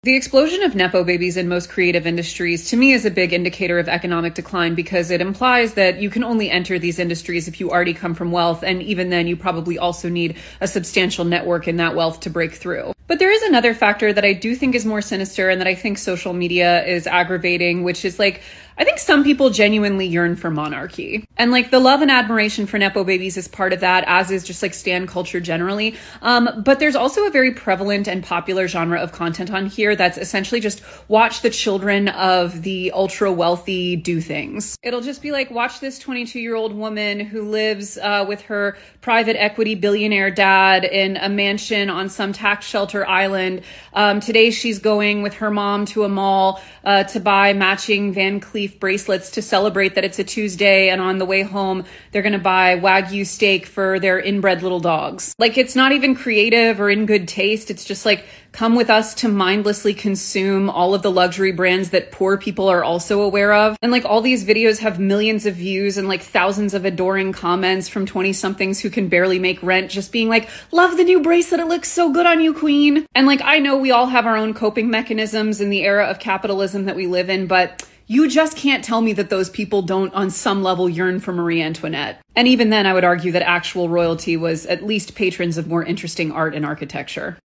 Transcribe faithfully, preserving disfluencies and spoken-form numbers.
The explosion of Nepo babies in most creative industries, to me, is a big indicator of economic decline because it implies that you can only enter these industries if you already come from wealth, and even then you probably also need a substantial network in that wealth to break through. But there is another factor that I do think is more sinister and that I think social media is aggravating, which is like, I think some people genuinely yearn for monarchy. And like the love and admiration for Nepo babies is part of that, as is just like stan culture generally. Um, but there's also a very prevalent and popular genre of content on here that's essentially just watch the children of the ultra wealthy do things. It'll just be like, watch this twenty-two year old woman who lives uh, with her private equity billionaire dad in a mansion on some tax shelter island. Um, today she's going with her mom to a mall uh, to buy matching Van Cleef bracelets to celebrate that it's a Tuesday, and on the way home they're going to buy Wagyu steak for their inbred little dogs. Like, it's not even creative or in good taste. It's just like, come with us to mindlessly consume all of the luxury brands that poor people are also aware of. And like, all these videos have millions of views and like thousands of adoring comments from twenty somethings who can barely make rent, just being like, love the new bracelet, it looks so good on you, queen. And like, I know we all have our own coping mechanisms in the era of capitalism that we live in, but you just can't tell me that those people don't on some level yearn for Marie Antoinette. And even then, I would argue that actual royalty was at least patrons of more interesting art and architecture.